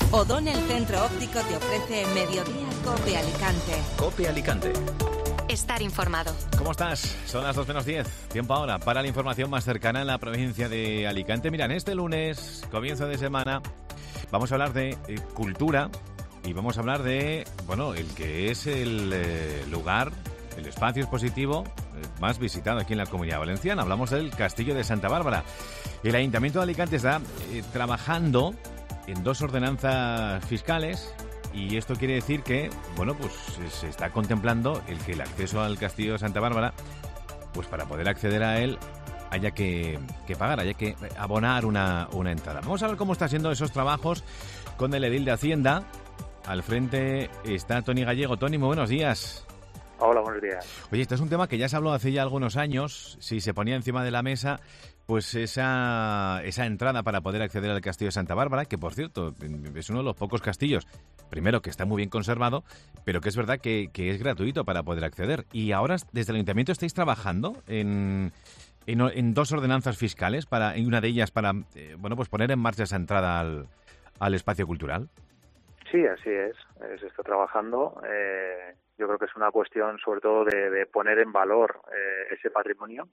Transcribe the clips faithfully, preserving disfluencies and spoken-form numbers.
O'Donnell Centro Óptico te ofrece Mediodía Cope Alicante. Cope Alicante. Estar informado. ¿Cómo estás? Son las dos menos diez. Tiempo ahora para la información más cercana en la provincia de Alicante. Mira, en este lunes, comienzo de semana, vamos a hablar de eh, cultura y vamos a hablar de, bueno, el que es el eh, lugar, el espacio expositivo eh, más visitado aquí en la Comunidad Valenciana. Hablamos del Castillo de Santa Bárbara. El Ayuntamiento de Alicante está eh, trabajando en dos ordenanzas fiscales. Y esto quiere decir que, bueno, pues se está contemplando el que el acceso al Castillo de Santa Bárbara, pues para poder acceder a él, haya que, que pagar, haya que abonar una, una entrada. Vamos a ver cómo están siendo esos trabajos con el edil de Hacienda. Al frente está Toni Gallego. Toni, muy buenos días. Hola, buenos días. Oye, este es un tema que ya se habló hace ya algunos años. Si se ponía encima de la mesa, pues esa, esa entrada para poder acceder al Castillo de Santa Bárbara, que por cierto es uno de los pocos castillos, primero que está muy bien conservado, pero que es verdad que, que es gratuito para poder acceder. Y ahora desde el Ayuntamiento estáis trabajando en, en, en dos ordenanzas fiscales, para, en una de ellas para eh, bueno, pues poner en marcha esa entrada al, al espacio cultural. Sí, así es. Se está trabajando. Eh, yo creo que es una cuestión sobre todo de, de poner en valor eh, ese patrimonio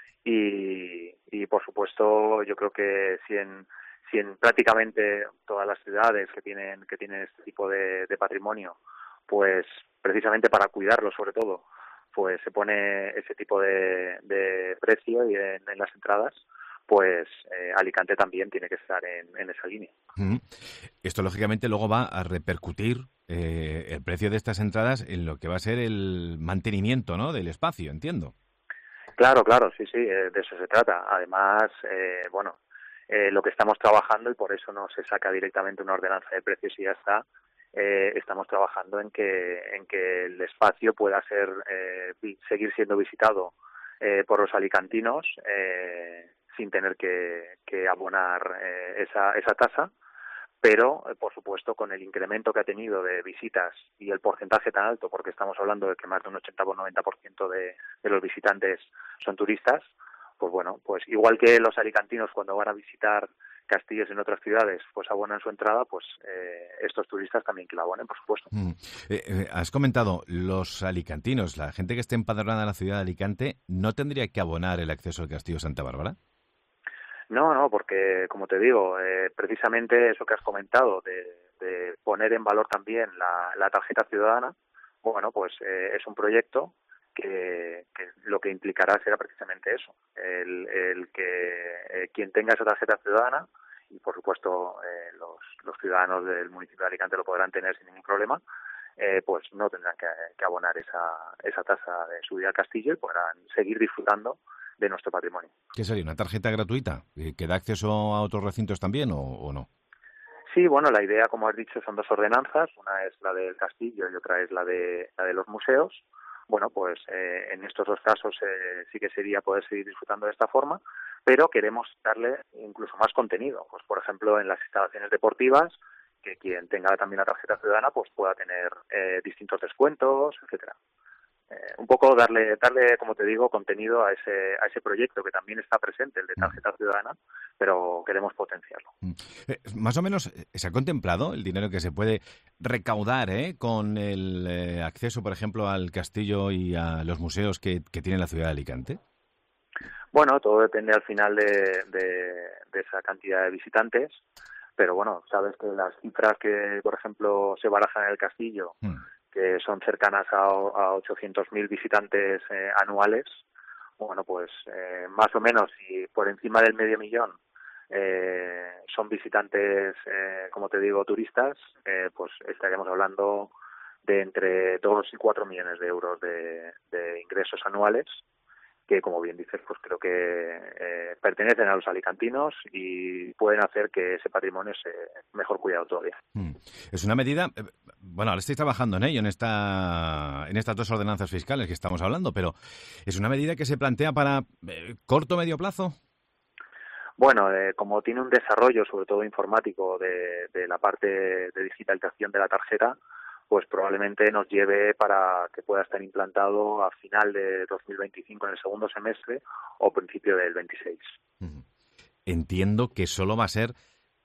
y, y, por supuesto, yo creo que si en, si en prácticamente todas las ciudades que tienen que tienen este tipo de, de patrimonio, pues precisamente para cuidarlo sobre todo, pues se pone ese tipo de, de precio y en, en las entradas, pues eh, Alicante también tiene que estar en, en esa línea. Mm. Esto, lógicamente, luego va a repercutir eh, el precio de estas entradas en lo que va a ser el mantenimiento, ¿no?, del espacio, entiendo. Claro, claro, sí, sí, eh, de eso se trata. Además, eh, bueno, eh, lo que estamos trabajando, y por eso no se saca directamente una ordenanza de precios y ya está, eh, estamos trabajando en que en que el espacio pueda ser eh, seguir siendo visitado eh, por los alicantinos eh, sin tener que, que abonar eh, esa, esa tasa, pero, eh, por supuesto, con el incremento que ha tenido de visitas y el porcentaje tan alto, porque estamos hablando de que más de un ochenta o noventa por ciento de, de los visitantes son turistas, pues bueno, pues igual que los alicantinos cuando van a visitar castillos en otras ciudades, pues abonan su entrada, pues eh, estos turistas también que la abonen, por supuesto. Mm. Eh, eh, has comentado, los alicantinos, la gente que esté empadronada en la ciudad de Alicante, ¿no tendría que abonar el acceso al Castillo de Santa Bárbara? No, no, porque, como te digo, eh, precisamente eso que has comentado, de, de poner en valor también la, la tarjeta ciudadana, bueno, pues eh, es un proyecto que, que lo que implicará será precisamente eso, el, el que eh, quien tenga esa tarjeta ciudadana, y por supuesto eh, los, los ciudadanos del municipio de Alicante lo podrán tener sin ningún problema, eh, pues no tendrán que, que abonar esa, esa tasa de subida al castillo y podrán seguir disfrutando de nuestro patrimonio. ¿Qué sería? ¿Una tarjeta gratuita que da acceso a otros recintos también o, o no? Sí, bueno, la idea, como has dicho, son dos ordenanzas. Una es la del castillo y otra es la de la de los museos. Bueno, pues eh, en estos dos casos eh, sí que sería poder seguir disfrutando de esta forma, pero queremos darle incluso más contenido. Pues, por ejemplo, en las instalaciones deportivas, que quien tenga también la tarjeta ciudadana pues pueda tener eh, distintos descuentos, etcétera. Eh, un poco darle, darle, como te digo, contenido a ese a ese proyecto que también está presente, el de tarjeta ciudadana, pero queremos potenciarlo. Eh, más o menos, ¿se ha contemplado el dinero que se puede recaudar eh, con el eh, acceso, por ejemplo, al castillo y a los museos que, que tiene la ciudad de Alicante? Bueno, todo depende al final de, de, de esa cantidad de visitantes, pero bueno, sabes que las cifras que, por ejemplo, se barajan en el castillo, mm. que son cercanas a, a ochocientos mil visitantes eh, anuales, bueno, pues eh, más o menos, y por encima del medio millón eh, son visitantes, eh, como te digo, turistas, eh, pues estaríamos hablando de entre dos y cuatro millones de euros de, de ingresos anuales, que, como bien dices, pues creo que eh, pertenecen a los alicantinos y pueden hacer que ese patrimonio sea mejor cuidado todavía. Mm. Es una medida, eh, bueno, ahora estáis trabajando en ello, en esta, en estas dos ordenanzas fiscales que estamos hablando, pero ¿es una medida que se plantea para eh, corto o medio plazo? Bueno, eh, como tiene un desarrollo, sobre todo informático, de, de la parte de digitalización de la tarjeta, pues probablemente nos lleve para que pueda estar implantado a final de dos mil veinticinco, en el segundo semestre, o principio del veintiséis. Entiendo que solo va a ser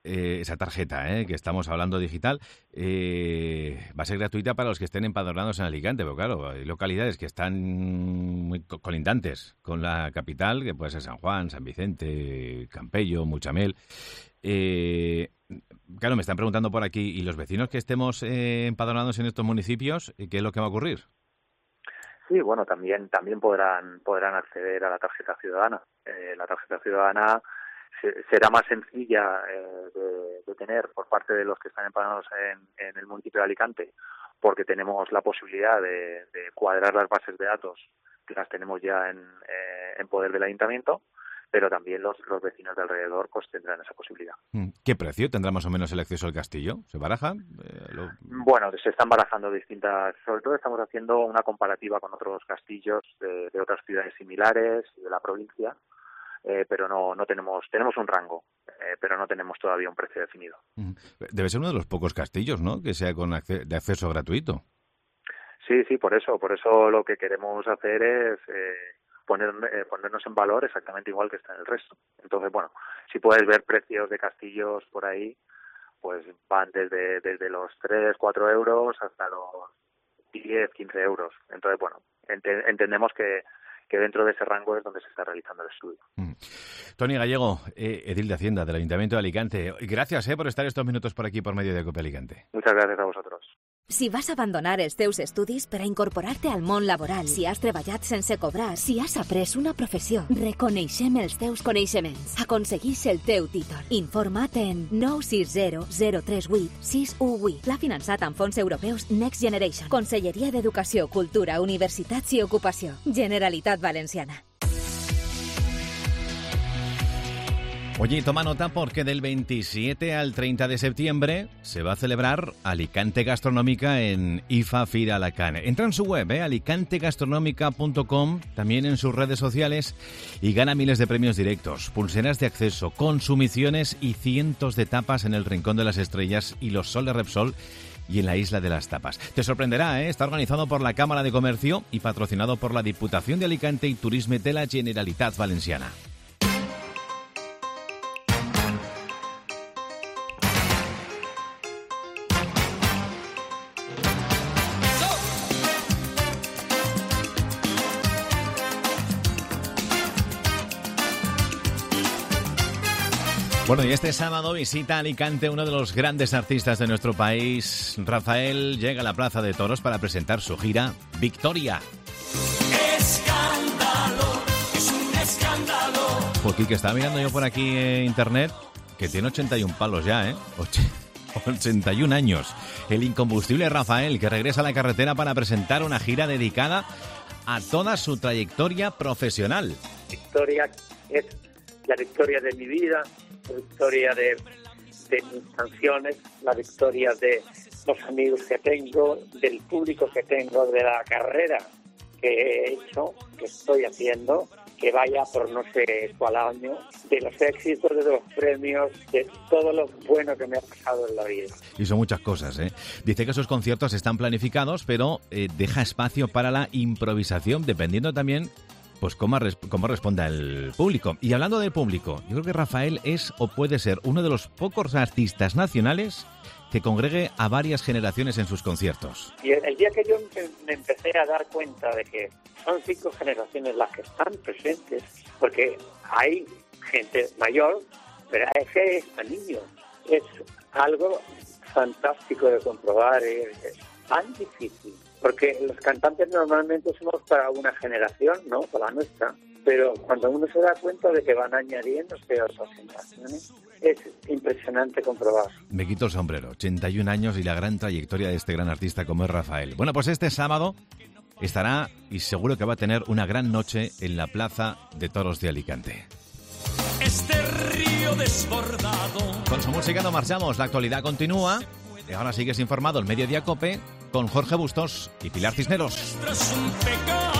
eh, esa tarjeta eh, que estamos hablando digital, eh, va a ser gratuita para los que estén empadronados en Alicante, pero claro, hay localidades que están muy colindantes con la capital, que puede ser San Juan, San Vicente, Campello, Muchamel. Eh, claro, me están preguntando por aquí, ¿y los vecinos que estemos eh, empadronados en estos municipios, qué es lo que va a ocurrir? Sí, bueno, también también podrán podrán acceder a la tarjeta ciudadana. Eh, la tarjeta ciudadana se, será más sencilla eh, de, de tener por parte de los que están empadronados en, en el municipio de Alicante, porque tenemos la posibilidad de, de cuadrar las bases de datos, que las tenemos ya en, eh, en poder del ayuntamiento, pero también los, los vecinos de alrededor pues tendrán esa posibilidad. ¿Qué precio tendrá más o menos el acceso al castillo? ¿Se baraja? Eh, lo... Bueno, se están barajando distintas, sobre todo estamos haciendo una comparativa con otros castillos de, de otras ciudades similares de la provincia, eh, pero no no tenemos tenemos un rango, eh, pero no tenemos todavía un precio definido. Debe ser uno de los pocos castillos, ¿no?, que sea con acce- de acceso gratuito. Sí, sí, por eso, por eso lo que queremos hacer es eh, poner, eh, ponernos en valor exactamente igual que está en el resto. Entonces, bueno, si puedes ver precios de castillos por ahí, pues van desde desde los tres, cuatro euros hasta los diez, quince euros. Entonces, bueno, ent- entendemos que, que dentro de ese rango es donde se está realizando el estudio. Mm. Toni Gallego, eh, edil de Hacienda del Ayuntamiento de Alicante. Gracias eh, por estar estos minutos por aquí por medio de COPE Alicante. Muchas gracias a vosotros. Si vas a abandonar els teus estudis per a incorporar-te al món laboral, si has treballat sense cobrar, si has après una professió, reconeixem els teus coneixements. Aconseguix el teu títol. Informa't en nou sis zero zero tres vuit sis u vuit. Pla finançat amb fons europeus Next Generation. Conselleria d'Educació, Cultura, Universitats i Ocupació. Generalitat Valenciana. Oye, toma nota porque del veintisiete al treinta de septiembre se va a celebrar Alicante Gastronómica en I F A Fira Alacant. Entra en su web, eh, alicante gastronómica punto com, también en sus redes sociales y gana miles de premios directos, pulseras de acceso, consumiciones y cientos de tapas en el Rincón de las Estrellas y los Sol de Repsol y en la Isla de las Tapas. Te sorprenderá, ¿eh? Está organizado por la Cámara de Comercio y patrocinado por la Diputación de Alicante y Turisme de la Generalitat Valenciana. Bueno, y este sábado visita Alicante uno de los grandes artistas de nuestro país. Rafael llega a la Plaza de Toros para presentar su gira Victoria. Escándalo, es un escándalo. Porque que estaba mirando yo por aquí en internet, que tiene ochenta y un palos ya, ¿eh? ochenta y un años. El incombustible Rafael, que regresa a la carretera para presentar una gira dedicada a toda su trayectoria profesional. Victoria es la victoria de mi vida, la victoria de, de mis canciones, la victoria de los amigos que tengo, del público que tengo, de la carrera que he hecho, que estoy haciendo, que vaya por no sé cuál año, de los éxitos, de los premios, de todo lo bueno que me ha pasado en la vida. Y son muchas cosas, ¿eh? Dice que sus conciertos están planificados, pero eh, deja espacio para la improvisación, dependiendo también pues cómo, res- cómo responda el público. Y hablando del público, yo creo que Rafael es o puede ser uno de los pocos artistas nacionales que congregue a varias generaciones en sus conciertos. Y el día que yo me empecé a dar cuenta de que son cinco generaciones las que están presentes, porque hay gente mayor, pero hay que está niños. Es algo fantástico de comprobar, es, es tan difícil, porque los cantantes normalmente somos para una generación, ¿no? Para la nuestra. Pero cuando uno se da cuenta de que van añadiéndose otras generaciones, es impresionante comprobar. Me quito el sombrero, ochenta y un años y la gran trayectoria de este gran artista como es Rafael. Bueno, pues este sábado estará y seguro que va a tener una gran noche en la Plaza de Toros de Alicante. Este río desbordado. Con su música no marchamos, la actualidad continúa. Y ahora sigues informado el Mediodía COPE con Jorge Bustos y Pilar Cisneros. Esto es un pecado.